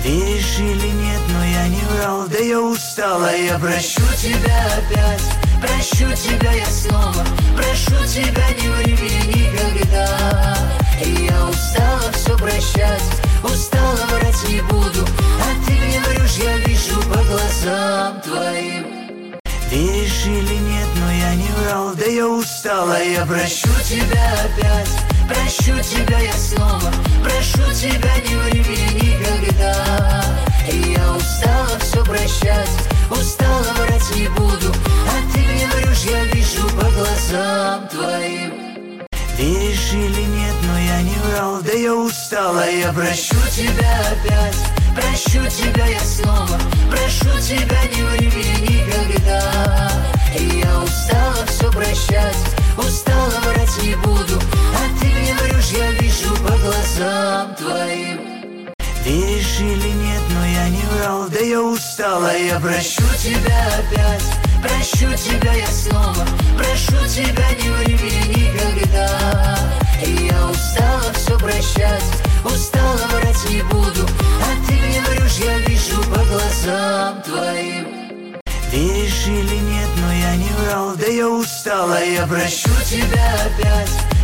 Веришь или нет, но я не врал, да я устала, я прощу тебя опять. Прощу тебя я снова, прошу тебя, не ври мне никогда. И я устала все прощать, устала врать не буду, а ты мне врешь, я вижу по глазам твоим. Веришь или нет, но я не врал, да я устала, я прощу тебя опять. Прощу тебя я снова, прошу тебя, не ври мне никогда. И я устала все прощать, устала врать не буду, а ты мне врешь, я вижу по глазам твоим. Веришь или нет, но я не врал, да я устала, я прощу тебя опять. Прощу тебя я снова, прошу тебя, не ври мне никогда. И я устала все прощать, устала врать не буду, а ты мне врешь, я вижу по глазам твоим. Веришь или нет, но я не врал, да я устала, я прощу тебя опять. Прощу тебя я снова, прошу тебя, не ври мне никогда. И я устала все прощать, устала врать не буду, а ты мне врешь, я вижу по глазам твоим. Веришь или нет, но я не врал, да я устала, я прощу тебя опять.